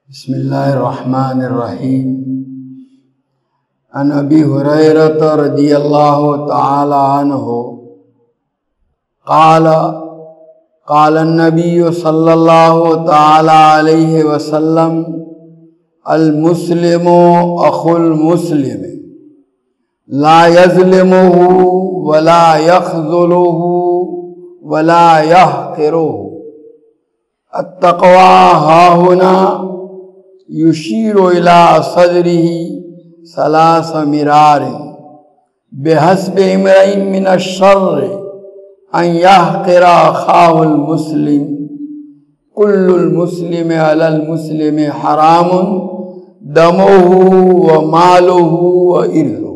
بسم الله الرحمن الرحيم. عن أبي هريرة رضي الله تعالى عنه قال النبي صلى الله تعالى عليه وسلم: المسلم أخو المسلم لا يظلمه ولا يخذله ولا يحقره. التقوى هاهنا يشير إلى صدره ثلاث مرار: بحسب امرئ من الشر أن يحقر أخاه المسلم. كل المسلم على المسلم حرام دمه وماله وإرضه.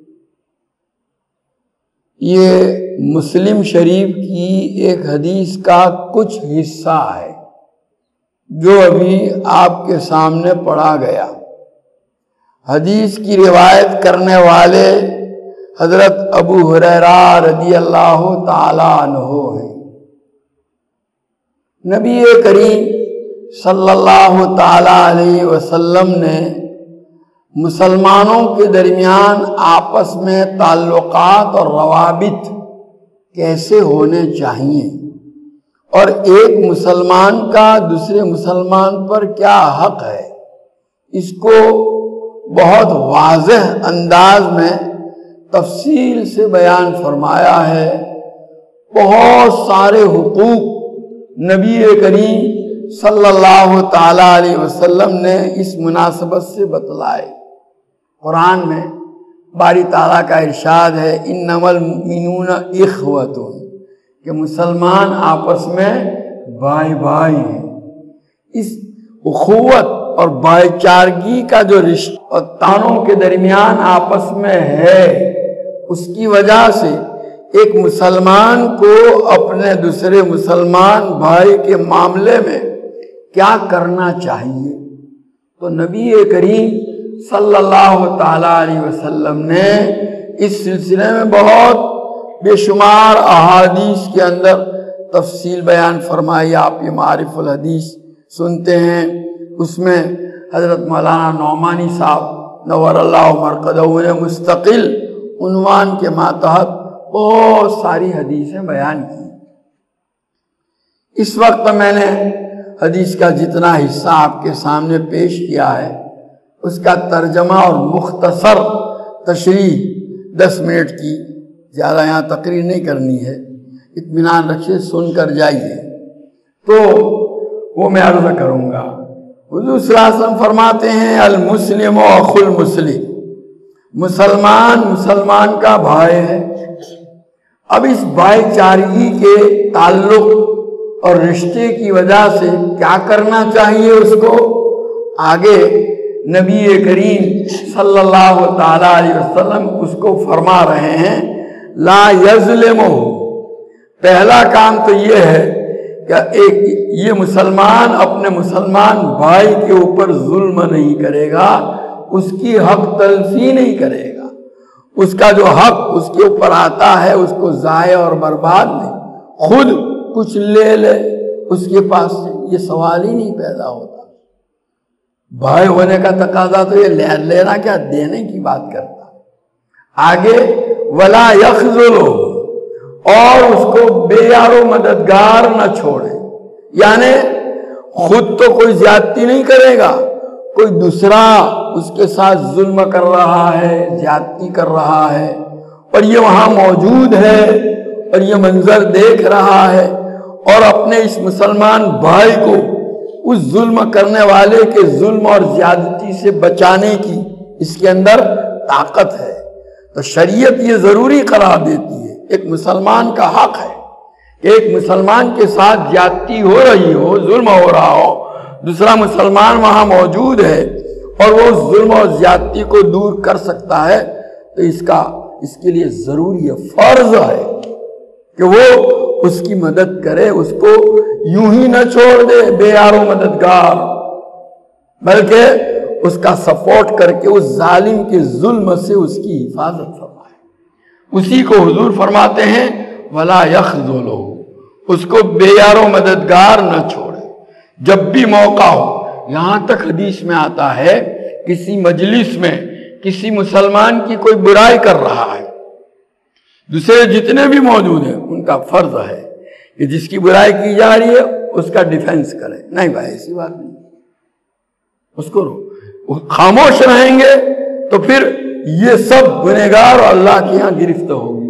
یہ مسلم شریف کی ایک حدیث کا کچھ حصہ ہے جو ابھی آپ کے سامنے پڑھا گیا. حدیث کی روایت کرنے والے حضرت ابو ہریرہ رضی اللہ تعالی عنہ ہیں. نبی کریم صلی اللہ تعالی علیہ وسلم نے مسلمانوں کے درمیان آپس میں تعلقات اور روابط کیسے ہونے چاہیے اور ایک مسلمان کا دوسرے مسلمان پر کیا حق ہے، اس کو بہت واضح انداز میں تفصیل سے بیان فرمایا ہے. بہت سارے حقوق نبی کریم صلی اللہ تعالی علیہ وسلم نے اس مناسبت سے بتلائے. قرآن میں باری تعالیٰ کا ارشاد ہے: انما المؤمنون اخوۃ، کہ مسلمان آپس میں بھائی بھائی ہیں. اس اخوت اور بھائی چارگی کا جو رشتہ اور تانوں کے درمیان آپس میں ہے، اس کی وجہ سے ایک مسلمان کو اپنے دوسرے مسلمان بھائی کے معاملے میں کیا کرنا چاہیے. تو نبی کریم صلی اللہ تعالی علیہ وسلم نے اس سلسلے میں بہت بے شمار احادیث کے اندر تفصیل بیان فرمائی. آپ یہ معارف الحدیث سنتے ہیں، اس میں حضرت مولانا نعمانی صاحب نور اللہ مرقدہ نے مستقل عنوان کے ماتحت بہت ساری حدیثیں بیان کی. اس وقت میں نے حدیث کا جتنا حصہ آپ کے سامنے پیش کیا ہے اس کا ترجمہ اور مختصر تشریح 10 منٹ کی، زیادہ یہاں تقریر نہیں کرنی ہے، اطمینان رکھیے، سن کر جائیے. تو وہ میں عرض کروں گا. حضور صلی اللہ علیہ وسلم فرماتے ہیں: المسلم اخو المسلم، مسلمان کا بھائی ہے. اب اس بھائی چارگی کے تعلق اور رشتے کی وجہ سے کیا کرنا چاہیے اس کو آگے نبی کریم صلی اللہ تعالی علیہ وسلم اس کو فرما رہے ہیں: لا یظلمہ. پہلا کام تو یہ ہے کہ یہ مسلمان اپنے مسلمان بھائی کے اوپر ظلم نہیں کرے گا، اس کی حق تلفی نہیں کرے گا. اس کا جو حق اس کے اوپر آتا ہے اس کو ضائع اور برباد نہیں، خود کچھ لے لے اس کے پاس سے، یہ سوال ہی نہیں پیدا ہوتا. بھائی ہونے کا تقاضا تو یہ لینا کیا، دینے کی بات کرتا. آگے ولا یخذلہ، اور اس کو بے یار و مددگار نہ چھوڑے. یعنی خود تو کوئی زیادتی نہیں کرے گا، کوئی دوسرا اس کے ساتھ ظلم کر رہا ہے، زیادتی کر رہا ہے، اور یہ وہاں موجود ہے اور یہ منظر دیکھ رہا ہے، اور اپنے اس مسلمان بھائی کو اس ظلم کرنے والے کے ظلم اور زیادتی سے بچانے کی اس کے اندر طاقت ہے. تو شریعت یہ ضروری قرار دیتی ہے، ایک مسلمان کا حق ہے کہ ایک مسلمان کے ساتھ زیادتی ہو رہی ہو، ظلم ہو رہا ہو، دوسرا مسلمان وہاں موجود ہے اور وہ ظلم اور زیادتی کو دور کر سکتا ہے، تو اس کے لیے ضروری ہے، فرض ہے کہ وہ اس کی مدد کرے، اس کو یوں ہی نہ چھوڑ دے بے یار و مددگار، بلکہ اس کا سپورٹ کر کے اس ظالم کے ظلم سے اس کی حفاظت فرمائے. اسی کو حضور فرماتے ہیں ولا یخذلہ، اس کو بے یار و مددگار نہ چھوڑے. جب بھی موقع ہو یہاں تک حدیث میں آتا ہے کسی مجلس میں کسی مسلمان کی کوئی برائی کر رہا ہے، دوسرے جتنے بھی موجود ہیں ان کا فرض ہے کہ جس کی برائی کی جا رہی ہے اس کا ڈیفنس کرے. نہیں بھائی ایسی بات نہیں، اس کو خاموش رہیں گے تو پھر یہ سب گنہگار اور اللہ کے یہاں گرفت ہوگی.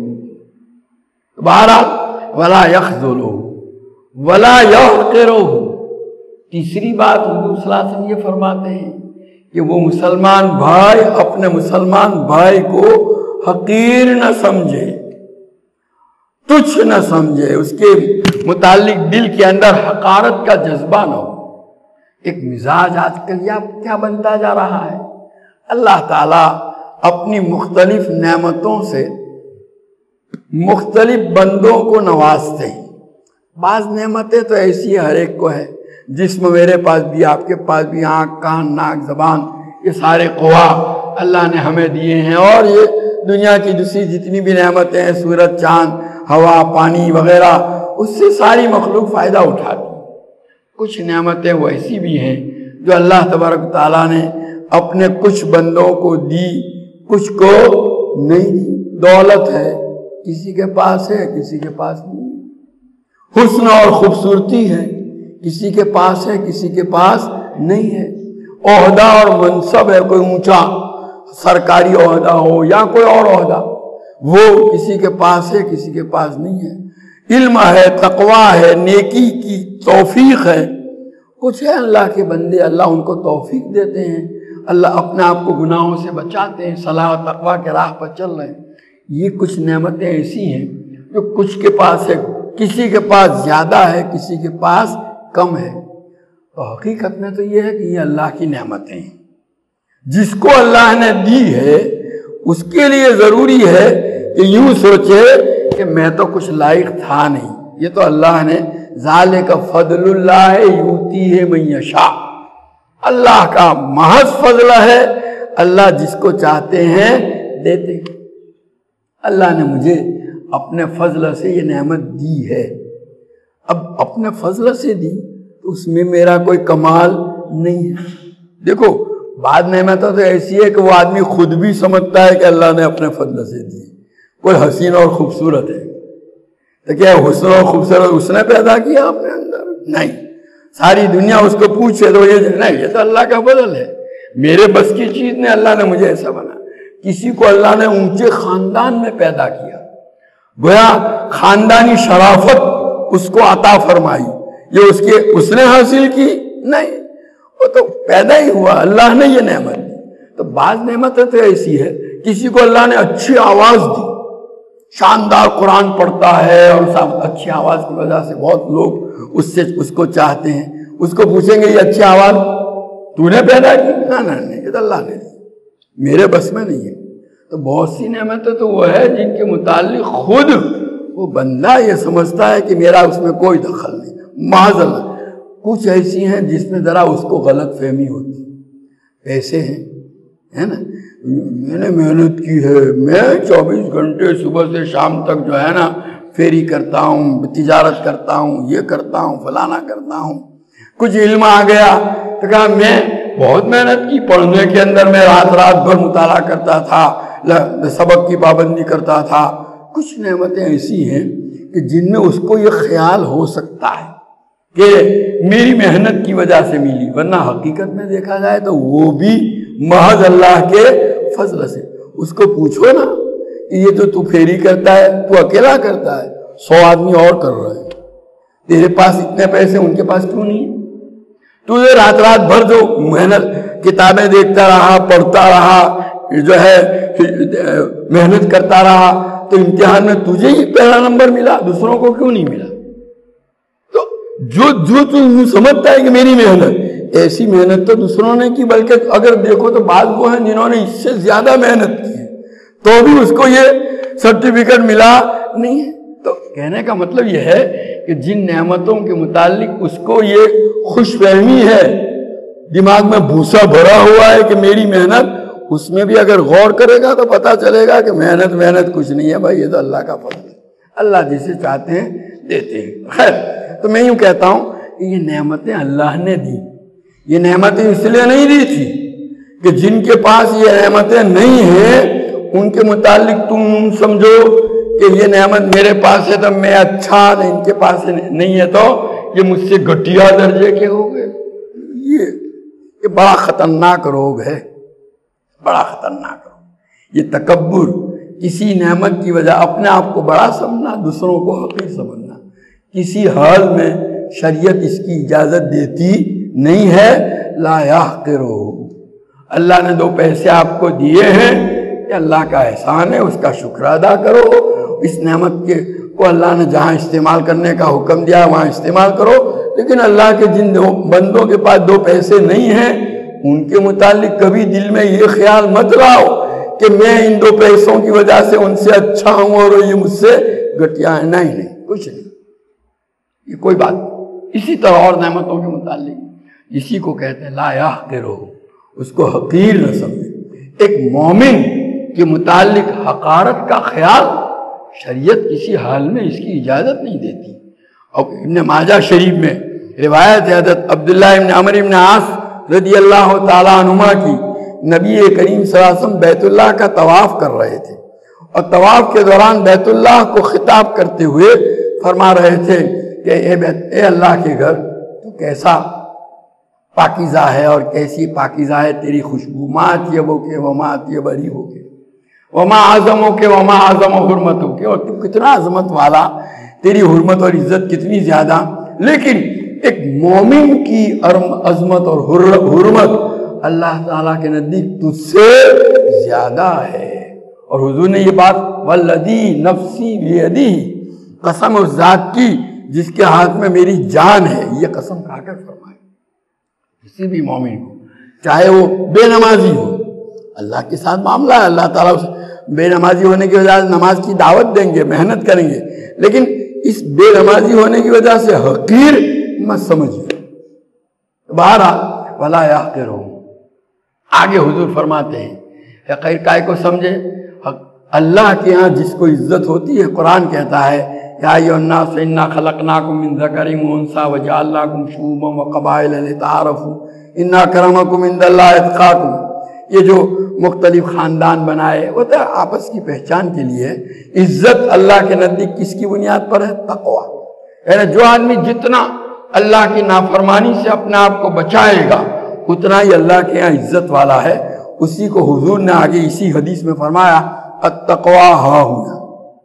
بہرحال ولا یخذلہ ولا یحقرہ. تیسری بات حضور صلی اللہ علیہ وسلم یہ فرماتے ہیں کہ وہ مسلمان بھائی اپنے مسلمان بھائی کو حقیر نہ سمجھے، تچھ نہ سمجھے، اس کے متعلق دل کے اندر حقارت کا جذبہ نہ ہو. ایک مزاج آج کل کیا بنتا جا رہا ہے. اللہ تعالیٰ اپنی مختلف نعمتوں سے مختلف بندوں کو نوازتے ہیں. بعض نعمتیں تو ایسی ہر ایک کو ہے، جسم میرے پاس بھی آپ کے پاس بھی، آنکھ کان ناک زبان، یہ سارے قوا اللہ نے ہمیں دیے ہیں. اور یہ دنیا کی دوسری جتنی بھی نعمتیں ہیں، سورج چاند ہوا پانی وغیرہ، اس سے ساری مخلوق فائدہ اٹھاتی. کچھ نعمتیں وہ ایسی بھی ہیں جو اللہ تبارک تعالیٰ نے اپنے کچھ بندوں کو دی، کچھ کو نہیں دی. دولت ہے، کسی کے پاس ہے کسی کے پاس نہیں. حسن اور خوبصورتی ہے، کسی کے پاس ہے کسی کے پاس نہیں ہے. عہدہ اور منصب ہے، کوئی اونچا سرکاری عہدہ ہو یا کوئی اور عہدہ، وہ کسی کے پاس ہے کسی کے پاس نہیں ہے. علم ہے، تقویٰ ہے، نیکی کی توفیق ہے. کچھ ہے اللہ کے بندے، اللہ ان کو توفیق دیتے ہیں، اللہ اپنے آپ کو گناہوں سے بچاتے ہیں، صلاح و تقویٰ کے راہ پر چل رہے ہیں. یہ کچھ نعمتیں ایسی ہیں جو کچھ کے پاس ہے، کسی کے پاس زیادہ ہے کسی کے پاس کم ہے. تو حقیقت میں تو یہ ہے کہ یہ اللہ کی نعمتیں ہیں. جس کو اللہ نے دی ہے اس کے لیے ضروری ہے کہ یوں سوچے کہ میں تو کچھ لائق تھا نہیں، یہ تو اللہ نے ذالک فضل اللہ یؤتیہ من یشاء، اللہ کا محض فضل ہے، اللہ جس کو چاہتے ہیں دیتے. اللہ نے مجھے اپنے فضل سے یہ نعمت دی ہے. اب اپنے فضل سے دی تو اس میں میرا کوئی کمال نہیں ہے. دیکھو بعد نعمتیں تو ایسی ہے کہ وہ آدمی خود بھی سمجھتا ہے کہ اللہ نے اپنے فضل سے دی. کوئی حسین اور خوبصورت ہے تو کیا حسن اور خوبصورت اس نے پیدا کیا اپنے اندر؟ نہیں. ساری دنیا اس کو پوچھے تو یہ نہیں، یہ تو اللہ کا فضل ہے، میرے بس کی چیز نے اللہ نے مجھے ایسا بنا. کسی کو اللہ نے اونچے خاندان میں پیدا کیا، گویا خاندانی شرافت اس کو عطا فرمائی، یہ اس نے حاصل کی نہیں، وہ تو پیدا ہی ہوا، اللہ نے یہ نعمت دی. تو بعض نعمتیں تو ایسی ہے، کسی کو اللہ نے اچھی آواز دی، شاندار قرآن پڑھتا ہے اور اچھی آواز کی وجہ سے بہت لوگ اس کو چاہتے ہیں. اس کو پوچھیں گے یہ اچھی آواز تو نے پیدا کی؟ نہیں، یہ تو اللہ نے دی، میرے بس میں نہیں ہے. تو بہت سی نعمتیں تو وہ ہے جن کے متعلق خود وہ بندہ یہ سمجھتا ہے کہ میرا اس میں کوئی دخل نہیں، معاذ اللہ. کچھ ایسی ہیں جس میں ذرا اس کو غلط فہمی ہوتی. ایسے ہیں ہے نا، میں نے محنت کی ہے، میں 24 گھنٹے صبح سے شام تک جو ہے نا فیری کرتا ہوں، تجارت کرتا ہوں، یہ کرتا ہوں، فلانا کرتا ہوں. کچھ علم آ گیا تو کہا میں بہت محنت کی، پڑھنے کے اندر میں رات بھر مطالعہ کرتا تھا، سبق کی پابندی کرتا تھا. کچھ نعمتیں ایسی ہیں کہ جن میں اس کو یہ خیال ہو سکتا ہے کہ میری محنت کی وجہ سے ملی، ورنہ حقیقت میں دیکھا جائے تو وہ بھی محض اللہ کے فضل سے. اس کو پوچھو نا کہ یہ تو پھیری کرتا ہے تو اکیلا کرتا ہے، 100 آدمی اور کر رہے ہیں، تیرے پاس اتنے پیسے ان کے پاس کیوں نہیں؟ تو یہ رات بھر جو محنت کتابیں دیکھتا رہا، پڑھتا رہا، جو ہے محنت کرتا رہا، تو امتحان میں تجھے ہی پہلا نمبر ملا، دوسروں کو کیوں نہیں ملا؟ تو جو تو سمجھتا ہے کہ میری محنت، ایسی محنت تو دوسروں نے کی، بلکہ اگر دیکھو تو بعض وہ ہیں جنہوں نے اس سے زیادہ محنت کی ہے تو بھی اس کو یہ سرٹیفکیٹ ملا نہیں ہے. تو کہنے کا مطلب یہ ہے کہ جن نعمتوں کے متعلق اس کو یہ خوش فہمی ہے، دماغ میں بھوسا بھرا ہوا ہے کہ میری محنت، اس میں بھی اگر غور کرے گا تو پتا چلے گا کہ محنت کچھ نہیں ہے بھائی، یہ تو اللہ کا فضل ہے، اللہ جسے چاہتے ہیں دیتے ہیں. خیر، تو میں یوں کہتا ہوں کہ یہ نعمتیں اللہ نے دی، یہ نعمتیں اس لیے نہیں دی تھی کہ جن کے پاس یہ نعمتیں نہیں ہیں ان کے متعلق تم سمجھو کہ یہ نعمت میرے پاس ہے تو میں اچھا، ان کے پاس نہیں ہے تو یہ مجھ سے گھٹیا درجے کے ہو گئے۔ یہ بڑا خطرناک روگ ہے، بڑا خطرناک روگ۔ یہ تکبر، کسی نعمت کی وجہ اپنے آپ کو بڑا سمجھنا، دوسروں کو حقیر سمجھنا، کسی حال میں شریعت اس کی اجازت دیتی نہیں ہے۔ لا یحقرو، اللہ نے 2 پیسے آپ کو دیے ہیں، یہ اللہ کا احسان ہے، اس کا شکر ادا کرو۔ اس نعمت کو اللہ نے جہاں استعمال کرنے کا حکم دیا وہاں استعمال کرو، لیکن اللہ کے جن بندوں کے پاس 2 پیسے نہیں ہیں ان کے متعلق کبھی دل میں یہ خیال مت لاؤ کہ میں ان 2 پیسوں کی وجہ سے ان سے اچھا ہوں اور یہ مجھ سے گھٹیا ہے۔ نہیں، کچھ نہیں، یہ کوئی بات نہیں۔ اسی طرح اور نعمتوں کے متعلق اسی کو کہتے ہیں لا یحقرو، اس کو حقیر نہ سمجھے۔ ایک مومن کے متعلق حقارت کا خیال شریعت کسی حال میں اس کی اجازت نہیں دیتی۔ اور ابن ماجہ شریف میں روایت ہے حضرت عبداللہ ابن عمر ابن عاص رضی اللہ تعالیٰ عنہما کی، نبی کریم صلی اللہ علیہ وسلم بیت اللہ کا طواف کر رہے تھے اور طواف کے دوران بیت اللہ کو خطاب کرتے ہوئے فرما رہے تھے کہ اے اللہ کے گھر، تو کیسا پاکیزہ ہے اور کیسی پاکیزہ ہے تیری خوشبو، ما اطیبو کے وما اطیب ریحو کے وما اعظمو کے وما اعظم حرمتو کے، اور تو کتنا عظمت والا، تیری حرمت اور عزت کتنی زیادہ۔ لیکن ایک مومن کی عظمت اور حرمت اللہ تعالیٰ کے نزدیک تجھ سے زیادہ ہے۔ اور حضور نے یہ بات والذی نفسی بیدی، قسم اس ذات کی جس کے ہاتھ میں میری جان ہے، یہ قسم کھا کر فرمائے کسی بھی مومن کو، چاہے وہ بے نمازی ہو، اللہ کے ساتھ معاملہ ہے، اللہ تعالیٰ بے نمازی ہونے کی وجہ سے نماز کی دعوت دیں گے، محنت کریں گے، لیکن اس بے نمازی ہونے کی وجہ سے حقیر مت سمجھیے۔ بہرحال ولا یحقرو، آگے حضور فرماتے ہیں حقیر کائے کو سمجھے، اللہ کے ہاں جس کو عزت ہوتی ہے، قرآن کہتا ہے یا ایھا الناس انا خلقناکم من ذکر و انثی وجعلناکم شعوبا وقبائل لتعارفوا ان اکرمکم عند اللہ اتقاکم۔ یہ جو مختلف خاندان بنائے وہ تو آپس کی پہچان کے لیے، عزت اللہ کے نزدیک کس کی بنیاد پر ہے؟ تقوی۔ یعنی جو آدمی جتنا اللہ کی نافرمانی سے اپنے آپ کو بچائے گا اتنا ہی اللہ کے یہاں عزت والا ہے۔ اسی کو حضور نے آگے اسی حدیث میں فرمایا التقوی ہاہنا۔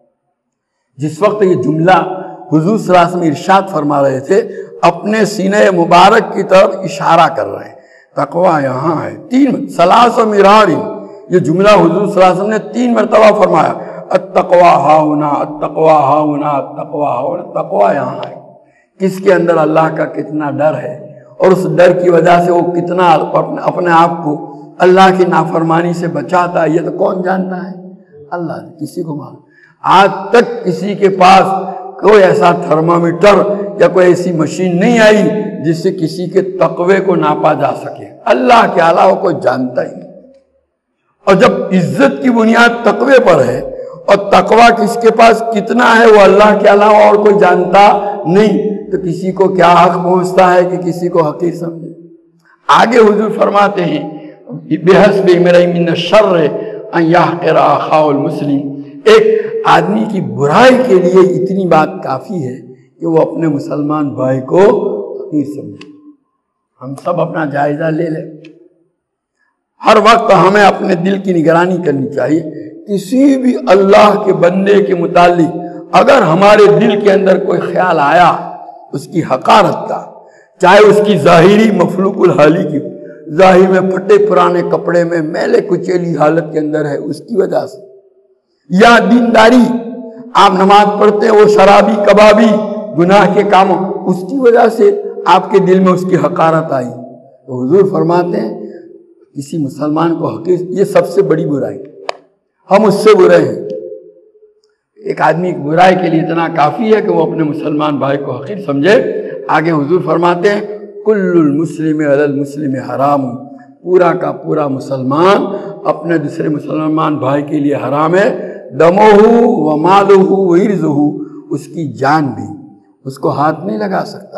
جس وقت یہ جملہ حضور صلی اللہ علیہ وسلم ارشاد فرما رہے تھے، اپنے سینہ مبارک کی طرف اشارہ کر رہے ہیں، تقوی یہاں ہے۔ 3 ثلاث مرار، یہ جملہ حضور صلی اللہ علیہ وسلم نے 3 مرتبہ فرمایا، التقوی ہاہنا، التقوی ہاہنا، التقوی ہاہنا، تقوی یہاں ہے۔ کس کے اندر اللہ کا کتنا ڈر ہے اور اس ڈر کی وجہ سے وہ کتنا اپنے آپ کو اللہ کی نافرمانی سے بچاتا ہے، یہ تو کون جانتا ہے؟ اللہ، کسی کو معلوم۔ آج تک کسی کے پاس کوئی ایسا تھرمامیٹر یا کوئی ایسی مشین نہیں آئی جس سے کسی کے تقوی کو ناپا جا سکے، اللہ کے علاوہ کوئی جانتا ہی نہیں۔ اور جب عزت کی بنیاد تقوی پر ہے اور تقوی کس کے پاس کتنا ہے وہ اللہ کے علاوہ اور کوئی جانتا نہیں، تو کسی کو کیا حق پہنچتا ہے کہ کسی کو حقیر سمجھے۔ آگے حضور فرماتے ہیں بِحَسْبِ امْرِئٍ مِّنَ الشَّرِّ أَن يَحْقِرَ أَخَاهُ الْمُسْلِمِ، ایک آدمی کی برائی کے لیے اتنی بات کافی ہے کہ وہ اپنے مسلمان بھائی کو حقیر سمجھے۔ ہم سب اپنا جائزہ لے لیں، ہر وقت ہمیں اپنے دل کی نگرانی کرنی چاہیے۔ کسی بھی اللہ کے بندے کے متعلق اگر ہمارے دل کے اندر کوئی خیال آیا اس کی حقارت کا، چاہے اس کی ظاہری مفلوق الحالی کی، ظاہر میں پھٹے پرانے کپڑے میں میلے کچیلی حالت کے اندر ہے اس کی وجہ سے، یا دینداری، آپ نماز پڑھتے ہیں وہ شرابی کبابی گناہ کے کاموں، اس کی وجہ سے آپ کے دل میں اس کی حقارت آئی، تو حضور فرماتے ہیں کسی مسلمان کو حقیر، یہ سب سے بڑی برائی، ہم اس سے برے ہیں۔ ایک آدمی کی برائی کے لیے اتنا کافی ہے کہ وہ اپنے مسلمان بھائی کو حقیر سمجھے۔ آگے حضور فرماتے ہیں کل المسلم علی المسلم حرام، پورا کا پورا مسلمان اپنے دوسرے مسلمان بھائی کے لیے حرام ہے، دمہ و مالہ و عرضہ، اس کی جان بھی اس کو ہاتھ نہیں لگا سکتا،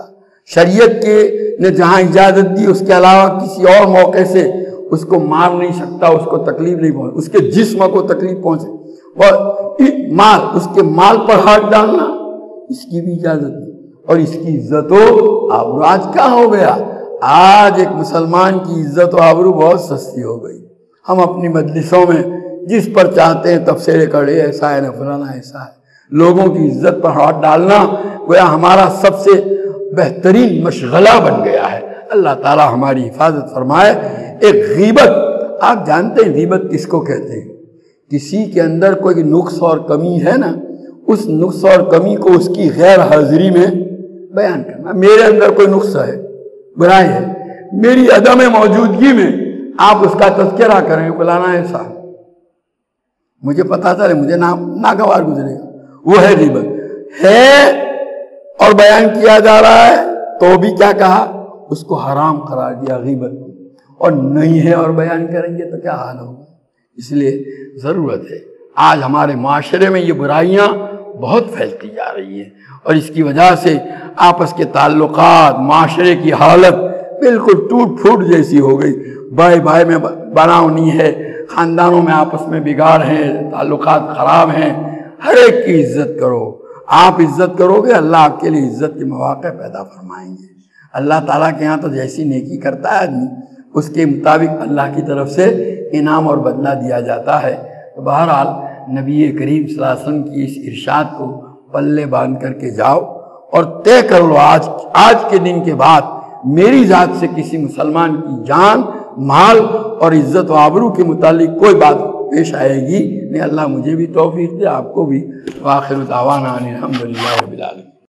شریعت کے نے جہاں اجازت دی اس کے علاوہ کسی اور موقع سے اس کو مار نہیں سکتا، اس کو تکلیف نہیں پہنچے، اس کے جسم کو تکلیف پہنچے، اور مال، اس کے مال پر ہاتھ ڈالنا اس کی بھی اجازت نہیں، اور اس کی عزت و آبرو آج کہاں ہو گیا؟ آج ایک مسلمان کی عزت و آبرو بہت سستی ہو گئی۔ ہم اپنی مجلسوں میں جس پر چاہتے ہیں تبصرے کڑے، ایسا ہے نہ فلانا ایسا ہے، لوگوں کی عزت پر ہاتھ ڈالنا گویا ہمارا سب سے بہترین مشغلہ بن گیا ہے۔ اللہ تعالی ہماری حفاظت فرمائے۔ ایک غیبت، آپ جانتے ہیں غیبت کس کو کہتے ہیں؟ کسی کے اندر کوئی نقص اور کمی ہے نا، اس نقص اور کمی کو اس کی غیر حاضری میں بیان کرنا۔ میرے اندر کوئی نقص ہے، برائی ہے، میری عدم موجودگی میں آپ اس کا تذکرہ کریں، فلانا ایسا، مجھے پتا چلے، مجھے ناگوار گزرے گا، وہ ہے غیبت۔ ہے اور بیان کیا جا رہا ہے تو بھی کیا کہا؟ اس کو حرام قرار دیا غیبت، اور نہیں ہے اور بیان کریں گے تو کیا حال ہوگا؟ اس لیے ضرورت ہے، آج ہمارے معاشرے میں یہ برائیاں بہت پھیلتی جا رہی ہیں، اور اس کی وجہ سے آپس کے تعلقات، معاشرے کی حالت بالکل ٹوٹ پھوٹ جیسی ہو گئی، بھائی بھائی میں بناؤ نہیں ہے، خاندانوں میں آپس میں بگاڑ ہیں، تعلقات خراب ہیں۔ ہر ایک کی عزت کرو، آپ عزت کرو گے اللہ آپ کے لیے عزت کے مواقع پیدا فرمائیں گے۔ اللہ تعالیٰ کے ہاں تو جیسی نیکی کرتا ہے آدمی اس کے مطابق اللہ کی طرف سے انعام اور بدلہ دیا جاتا ہے۔ تو بہرحال نبی کریم صلی اللہ علیہ وسلم کی اس ارشاد کو پلے باندھ کر کے جاؤ اور طے کر لو، آج کے دن کے بعد میری ذات سے کسی مسلمان کی جان، مال اور عزت و آبرو کے متعلق کوئی بات پیش آئے گی نہیں۔ اللہ مجھے بھی توفیق دے، آپ کو بھی۔ وآخر دعوانا ان الحمدللہ رب العالمین۔